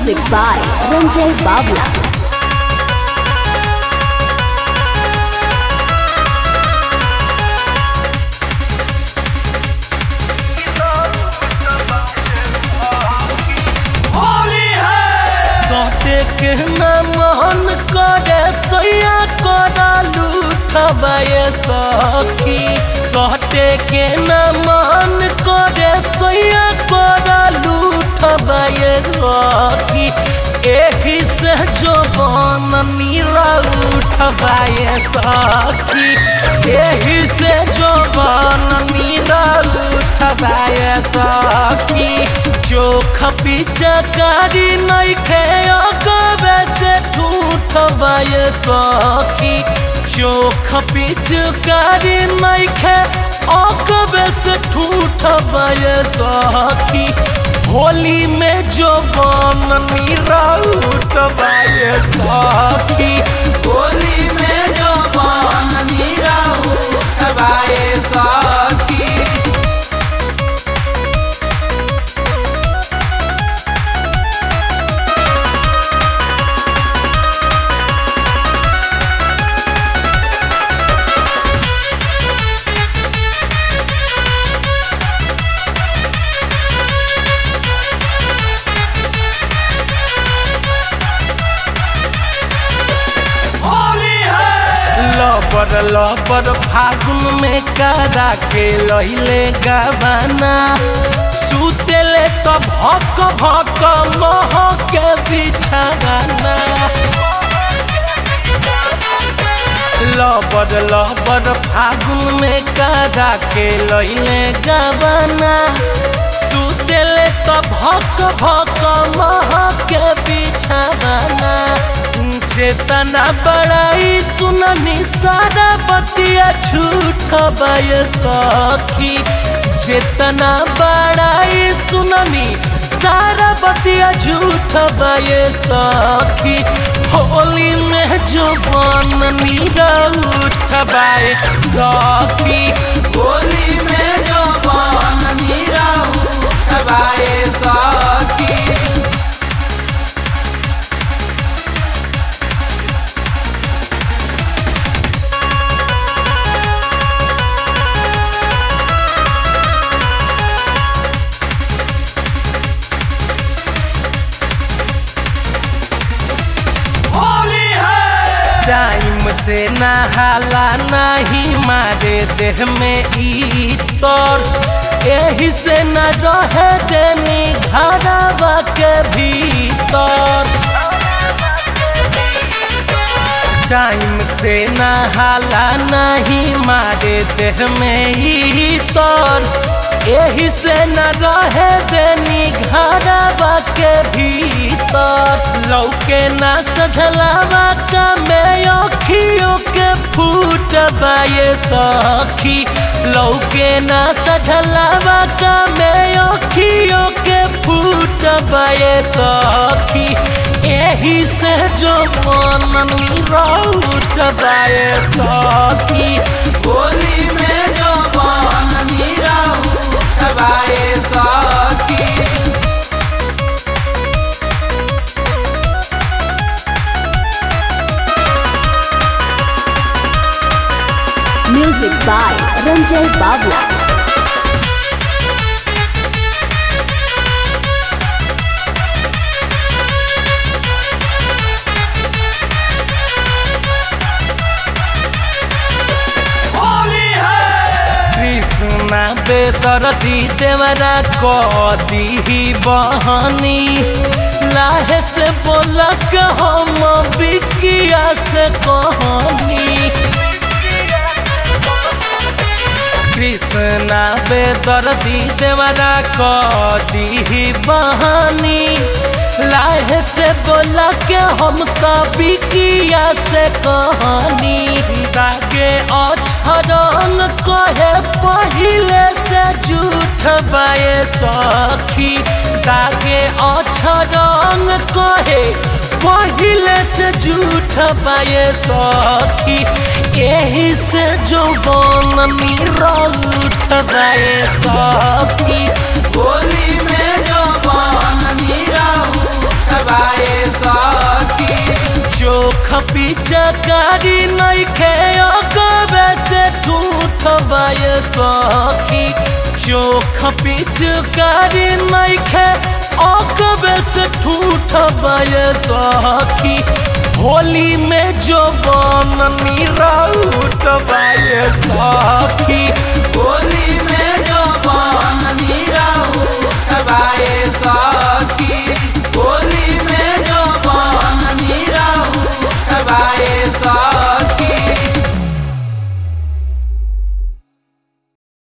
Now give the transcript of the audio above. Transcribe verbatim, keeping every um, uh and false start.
Music by Ranjay Babla. के न मन करे सैया करा लूटबाए सखी सहटे के न मन करे सैया करा लूटबाए सखी एही से जो बन नीरा उठबाए सखी एही से जो बन नीरा उठबाए सखी चोख पिचकारी नहीं खेया से ठूठबाए सखी चोख पिचकारी नहीं खे अकबे से ठूठबाए सखी होली में जो बन नीरा उठबाए सखी होली में जो बन नीरा उठबाए सखी लबर लबर फागुन में करा के लहिले गवाना सुतेले तो भक भक मह के बिछाना लबर लबर फागुन में करा के लहिले गवाना सुतेले तो भक भक मह के बिछाना चेतना बड़ाई सुननी सारा बतिया झूठबाए सखी चेतना बड़ाई सुननी सारा बतिया झूठबाए सखी होली में जो बन नीरा उठबाए सखी होली में जो बन नीरा उठबाए सखी टाइम से नहाला नहीं मारे देह में इतर यही से न रहे देनी घरवा के भीतर टाइम से नहाला नहीं मारे देह में इतर यही से न रहे देनी घरवा के भीतर लौके न सझलावा का में अखियों के फूटबाए सखी लौके न सझलावा का में अखियों के फूटबाए सखी यही से जो मन नीरा उठबाए सखी होली में जो बन नीरा उठबाए सखी Music by Ranjay Babla. Krishna बेदर्दी देवरा कदी बहनी लाहे से बोलक हम बिकिया से कहनी कृष्णा बेदर्दी देवरा कदी बहनी लाहे से बोला के हम कभी किया से कहानी ताके अछरंग कहे पहिले से झूठबाए सखी ताके अछरंग कहे पहिले से झूठबाए सखी यही से जो बन नीरा उठबाए सखी होली में जो बन नीरा उठबाए पिचकारी नइखे अगबे से ठूठबाए सखी चोख पिचकारी नइखे अगबे से ठूठबाए सखी होली में जो बननी राउठबाए सखी होली में जो बननी राउठबाए